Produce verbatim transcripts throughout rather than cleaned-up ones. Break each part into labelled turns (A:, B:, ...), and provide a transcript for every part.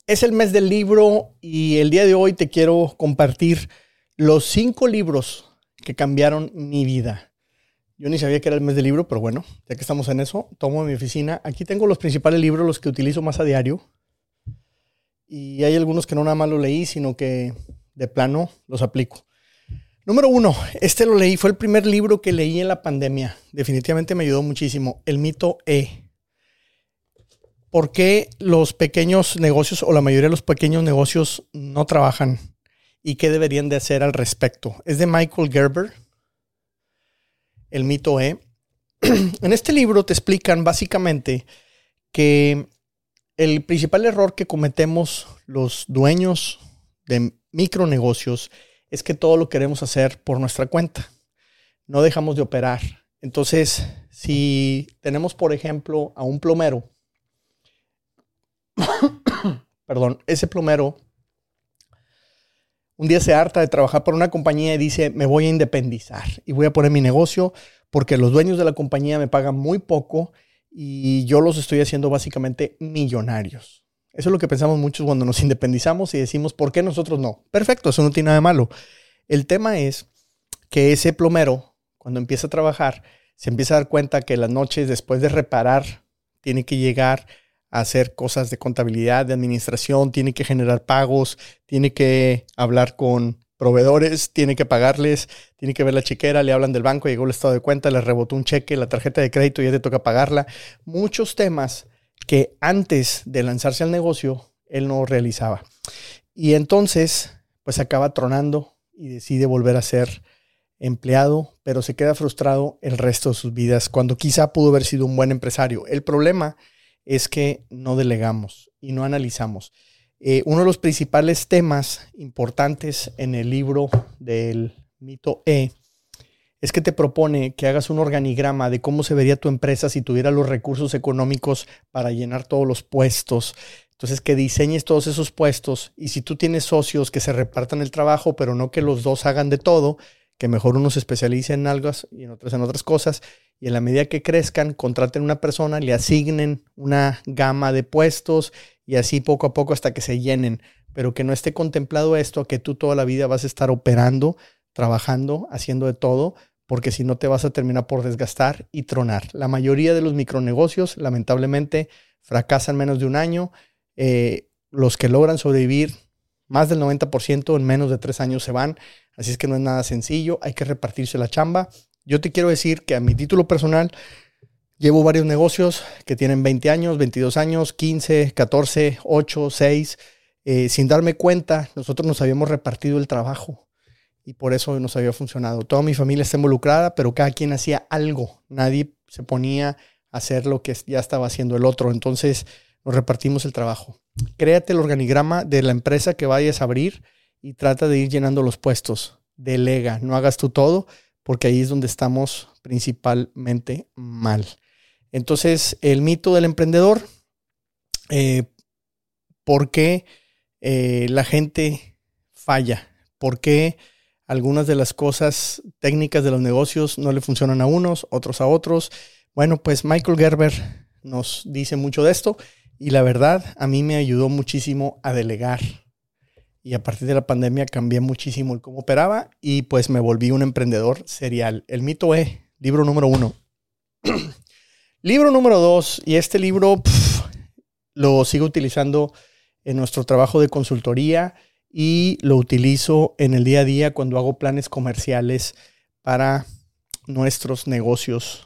A: Es el mes del libro y el día de hoy te quiero compartir los cinco libros que cambiaron mi vida. Yo ni sabía que era el mes del libro, pero bueno, ya que estamos en eso, tomo mi oficina. Aquí tengo los principales libros, los que utilizo más a diario. Y hay algunos que no nada más los leí, sino que de plano los aplico. Número uno, este lo leí, fue el primer libro que leí en la pandemia. Definitivamente me ayudó muchísimo. El mito E. ¿Por qué los pequeños negocios o la mayoría de los pequeños negocios no trabajan? ¿Y qué deberían de hacer al respecto? Es de Michael Gerber, El mito E. En este libro te explican básicamente que el principal error que cometemos los dueños de micronegocios es que todo lo queremos hacer por nuestra cuenta. No dejamos de operar. Entonces, si tenemos, por ejemplo, a un plomero, perdón, ese plomero un día se harta de trabajar por una compañía y dice, me voy a independizar y voy a poner mi negocio porque los dueños de la compañía me pagan muy poco y yo los estoy haciendo básicamente millonarios. Eso es lo que pensamos muchos cuando nos independizamos y decimos, ¿por qué nosotros no? Perfecto, eso no tiene nada de malo. El tema es que ese plomero, cuando empieza a trabajar, se empieza a dar cuenta que las noches después de reparar, tiene que llegar a hacer cosas de contabilidad, de administración, tiene que generar pagos, tiene que hablar con proveedores, tiene que pagarles, tiene que ver la chequera, le hablan del banco, llegó el estado de cuenta, le rebotó un cheque, la tarjeta de crédito, ya te toca pagarla. Muchos temas que antes de lanzarse al negocio, él no realizaba. Y entonces, pues acaba tronando y decide volver a ser empleado, pero se queda frustrado el resto de sus vidas, cuando quizá pudo haber sido un buen empresario. El problema es que no delegamos y no analizamos. Eh, uno de los principales temas importantes en el libro del mito E es que te propone que hagas un organigrama de cómo se vería tu empresa si tuviera los recursos económicos para llenar todos los puestos. Entonces, que diseñes todos esos puestos y si tú tienes socios que se repartan el trabajo, pero no que los dos hagan de todo, que mejor uno se especialice en algo y en otros en otras cosas, y en la medida que crezcan, contraten una persona, le asignen una gama de puestos y así poco a poco hasta que se llenen, pero que no esté contemplado esto, que tú toda la vida vas a estar operando, trabajando, haciendo de todo, porque si no te vas a terminar por desgastar y tronar. La mayoría de los micronegocios, lamentablemente, fracasan menos de un año. Eh, los que logran sobrevivir, más del noventa por ciento en menos de tres años se van. Así es que no es nada sencillo, hay que repartirse la chamba. Yo te quiero decir que a mi título personal llevo varios negocios que tienen veinte años, veintidós años, quince, catorce, ocho, seis. Eh, sin darme cuenta, nosotros nos habíamos repartido el trabajo y por eso nos había funcionado. Toda mi familia está involucrada, pero cada quien hacía algo. Nadie se ponía a hacer lo que ya estaba haciendo el otro. Entonces nos repartimos el trabajo. Créate el organigrama de la empresa que vayas a abrir y trata de ir llenando los puestos. Delega, no hagas tú todo, porque ahí es donde estamos principalmente mal. Entonces, el mito del emprendedor, eh, ¿por qué eh, la gente falla? ¿Por qué algunas de las cosas técnicas de los negocios no le funcionan a unos, otros a otros? Bueno, pues Michael Gerber nos dice mucho de esto y la verdad a mí me ayudó muchísimo a delegar. Y a partir de la pandemia cambié muchísimo el cómo operaba y pues me volví un emprendedor serial. El mito E, libro número uno. Libro número dos, y este libro pff, lo sigo utilizando en nuestro trabajo de consultoría y lo utilizo en el día a día cuando hago planes comerciales para nuestros negocios.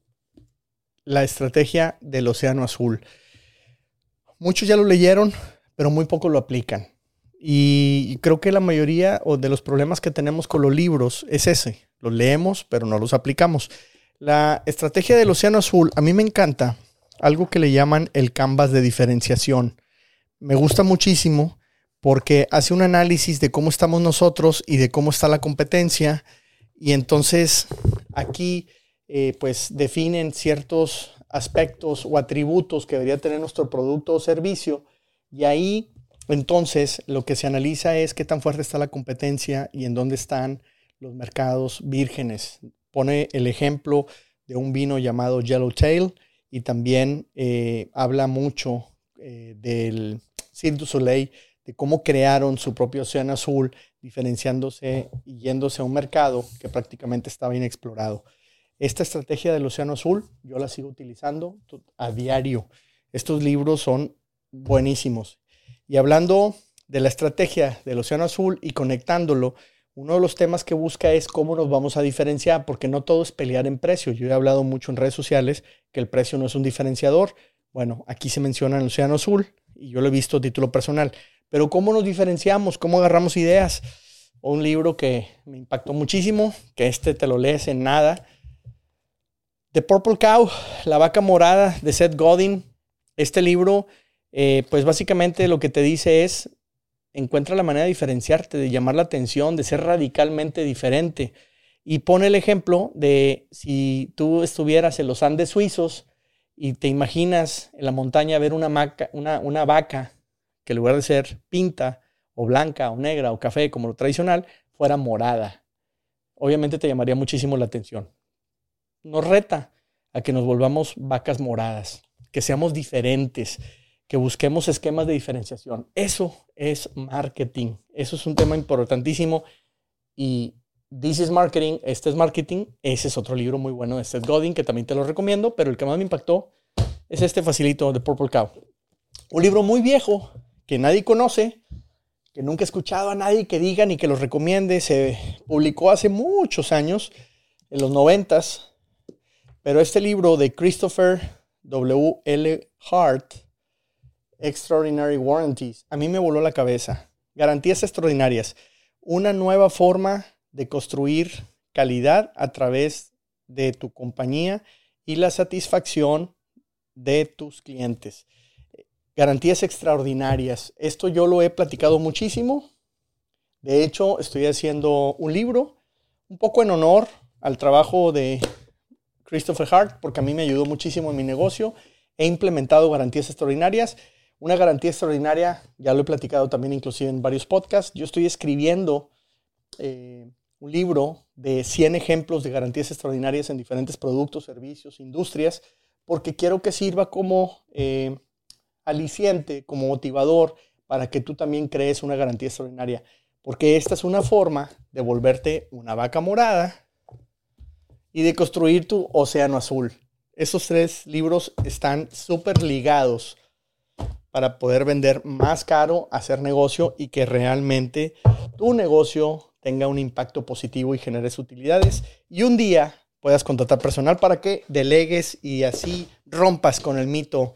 A: La estrategia del océano azul. Muchos ya lo leyeron, pero muy pocos lo aplican. Y creo que la mayoría o de los problemas que tenemos con los libros es ese. Los leemos, pero no los aplicamos. La estrategia del océano azul, a mí me encanta algo que le llaman el canvas de diferenciación. Me gusta muchísimo porque hace un análisis de cómo estamos nosotros y de cómo está la competencia. Y entonces aquí eh, pues definen ciertos aspectos o atributos que debería tener nuestro producto o servicio. Y ahí entonces lo que se analiza es qué tan fuerte está la competencia y en dónde están los mercados vírgenes. Pone el ejemplo de un vino llamado Yellowtail y también eh, habla mucho eh, del Cirque du Soleil, de cómo crearon su propio océano azul, diferenciándose y yéndose a un mercado que prácticamente estaba inexplorado. Esta estrategia del océano azul yo la sigo utilizando a diario. Estos libros son buenísimos. Y hablando de la estrategia del océano azul y conectándolo, uno de los temas que busca es cómo nos vamos a diferenciar, porque no todo es pelear en precio. Yo he hablado mucho en redes sociales que el precio no es un diferenciador. Bueno, aquí se menciona el océano azul y yo lo he visto a título personal. Pero ¿cómo nos diferenciamos? ¿Cómo agarramos ideas? Un libro que me impactó muchísimo, que este te lo lees en nada. The Purple Cow, La Vaca Morada, de Seth Godin. Este libro, eh, pues básicamente lo que te dice es, encuentra la manera de diferenciarte, de llamar la atención, de ser radicalmente diferente. Y pone el ejemplo de si tú estuvieras en los Andes suizos y te imaginas en la montaña ver una, maca, una, una vaca que en lugar de ser pinta o blanca o negra o café como lo tradicional, fuera morada. Obviamente te llamaría muchísimo la atención. Nos reta a que nos volvamos vacas moradas, que seamos diferentes, que busquemos esquemas de diferenciación. Eso es marketing. Eso es un tema importantísimo. Y This is Marketing, este es Marketing. Ese es otro libro muy bueno de Seth Godin, que también te lo recomiendo, pero el que más me impactó es este facilito, The Purple Cow. Un libro muy viejo, que nadie conoce, que nunca he escuchado a nadie que diga ni que los recomiende. Se publicó hace muchos años, en los noventas. Pero este libro de Christopher W L Hart, Extraordinary Warranties, a mí me voló la cabeza. Garantías extraordinarias. Una nueva forma de construir calidad a través de tu compañía y la satisfacción de tus clientes. Garantías extraordinarias. Esto yo lo he platicado muchísimo. De hecho, estoy haciendo un libro un poco en honor al trabajo de Christopher Hart, porque a mí me ayudó muchísimo en mi negocio. He implementado garantías extraordinarias. Una garantía extraordinaria, ya lo he platicado también inclusive en varios podcasts. Yo estoy escribiendo eh, un libro de cien ejemplos de garantías extraordinarias en diferentes productos, servicios, industrias, porque quiero que sirva como eh, aliciente, como motivador, para que tú también crees una garantía extraordinaria. Porque esta es una forma de volverte una vaca morada y de construir tu océano azul. Esos tres libros están súper ligados para poder vender más caro, hacer negocio y que realmente tu negocio tenga un impacto positivo y generes utilidades. Y un día puedas contratar personal para que delegues y así rompas con el mito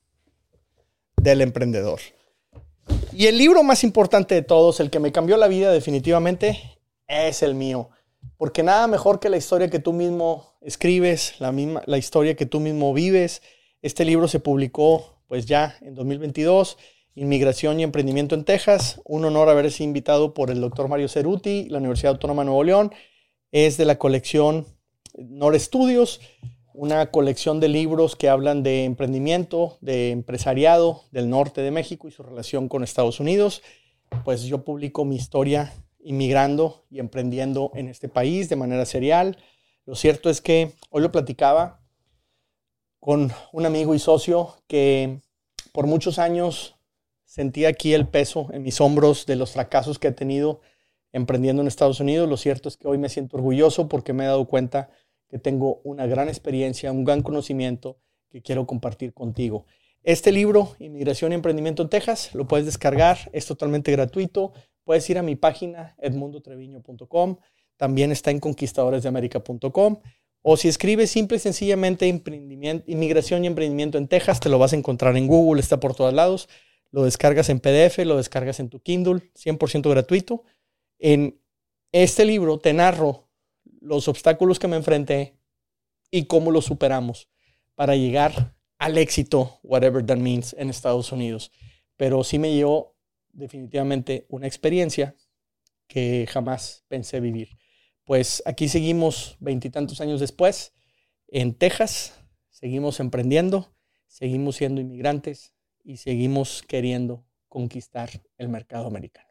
A: del emprendedor. Y el libro más importante de todos, el que me cambió la vida definitivamente, es el mío. Porque nada mejor que la historia que tú mismo escribes, la, misma, la historia que tú mismo vives. Este libro se publicó pues ya en dos mil veintidós, Inmigración y Emprendimiento en Texas. Un honor haber sido invitado por el doctor Mario Ceruti, la Universidad Autónoma de Nuevo León. Es de la colección Nor Studios, una colección de libros que hablan de emprendimiento, de empresariado del norte de México y su relación con Estados Unidos. Pues yo publico mi historia inmigrando y emprendiendo en este país de manera serial. Lo cierto es que hoy lo platicaba con un amigo y socio que por muchos años sentía aquí el peso en mis hombros de los fracasos que he tenido emprendiendo en Estados Unidos. Lo cierto es que hoy me siento orgulloso porque me he dado cuenta que tengo una gran experiencia, un gran conocimiento que quiero compartir contigo. Este libro, Inmigración y Emprendimiento en Texas, lo puedes descargar, es totalmente gratuito. Puedes ir a mi página edmundo treviño punto com, también está en conquistadores de américa punto com, o si escribes simple y sencillamente Inmigración y Emprendimiento en Texas, te lo vas a encontrar en Google, está por todos lados. Lo descargas en P D F, lo descargas en tu Kindle, cien por ciento gratuito. En este libro te narro los obstáculos que me enfrenté y cómo los superamos para llegar al éxito, whatever that means, en Estados Unidos. Pero sí me llevó definitivamente una experiencia que jamás pensé vivir. Pues aquí seguimos veintitantos años después en Texas, seguimos emprendiendo, seguimos siendo inmigrantes y seguimos queriendo conquistar el mercado americano.